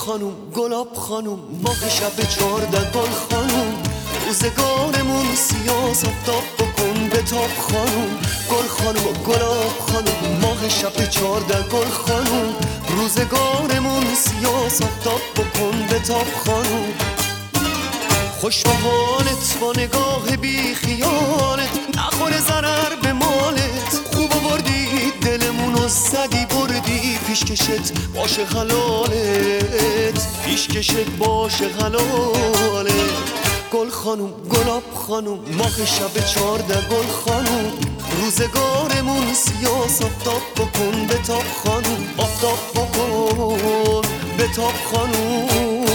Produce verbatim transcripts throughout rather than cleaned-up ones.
خانوم گلاب خانوم ماه شب چارده گل خانوم روزگارمون سیاس افتاب بکن به تاب خانوم گل خانوم گلاب خانوم ماه شب چارده گل خانوم روزگارمون سیاس افتاب بکن به تاب خانوم خوش به حالت با نگاه بی خیالت نخوره ضرر به مالت خوب بردی دلمونو زدی بردی پیشکشت باشه حلالت پیشکشت باشه حلالت گل خانوم گلاب خانوم ماه شب چارده گل خانوم روزگارمون سیاس افتاب بکن به تاب خانوم افتاب بکن به تاب خانوم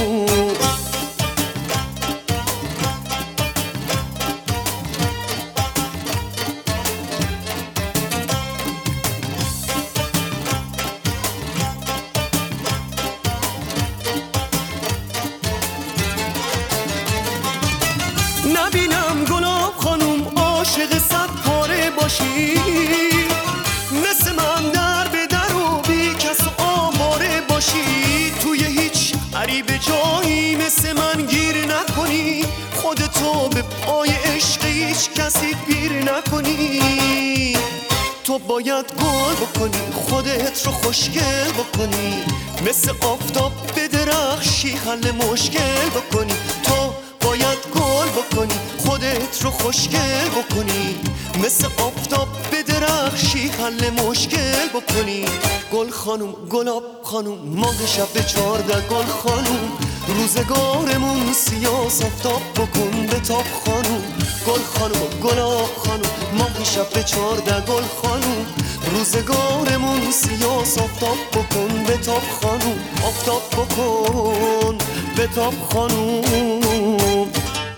نبینم گلاب خانوم عاشق صد پاره باشی مثل من در به در و بی کس و آواره باشی توی هیچ عریب جایی مثل من گیر نکنی خودتو به پای عشق هیچ کسی پیر نکنی تو باید گل بکنی خودت رو خوشگل بکنی مثل آفتاب به درخشی حل مشکل بکنی تو باید گل بکنی خودت رو خوشگل بکنی مثل آفتاب به درخشی حل مشکل بکنی گل خانوم گلاب خانوم ماه شب چارده گل خانوم روزگارمون سیاس افتاب بکن به تاب خانوم گل خانوم گلاب خانوم ماه شب چارده گل خانوم روزگارمون سیاس افتاب بکن به تاب خانوم افتاب بکن به تاب خانوم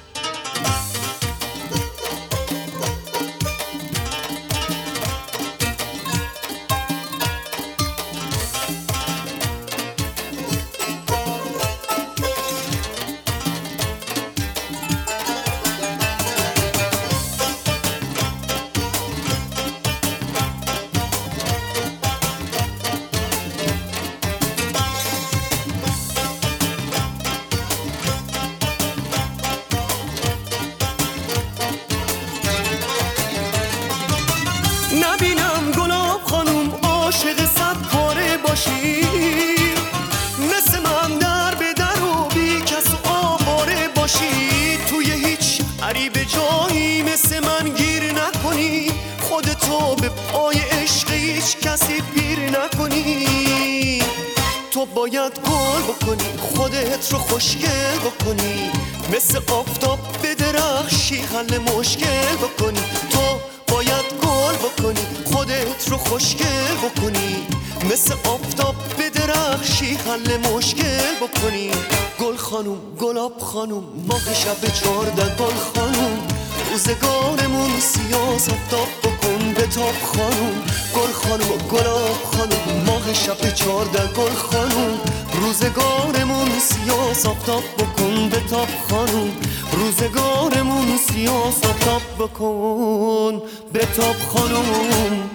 نبینم گلاب خانوم عاشق صد پاره باشی مثل من در به در و بی کس و آواره باشی توی هیچ عریب جایی مثل من گیر نکنی خودتو به پای عشق هیچ کسی پیر نکنی تو باید گل بکنی خودت رو خوشگل بکنی مثل آفتاب به درخشی حل مشکل بکنی تو باید گل بکنی خودت رو خوشگل بکنی مثل آفتاب به درخشی حل مشکل بکنی گل خانوم گلاب خانوم ماه شب چارده گل خانوم روزگارمون سیاس افتاب بکن به تاب خانوم گل خانوم گلاب خانوم ماه شب چارده گل خانوم روزگارمون سیاس افتاب بکن به تاب خانوم روزگارمون سیاس افتاب بکن به تاب خانوم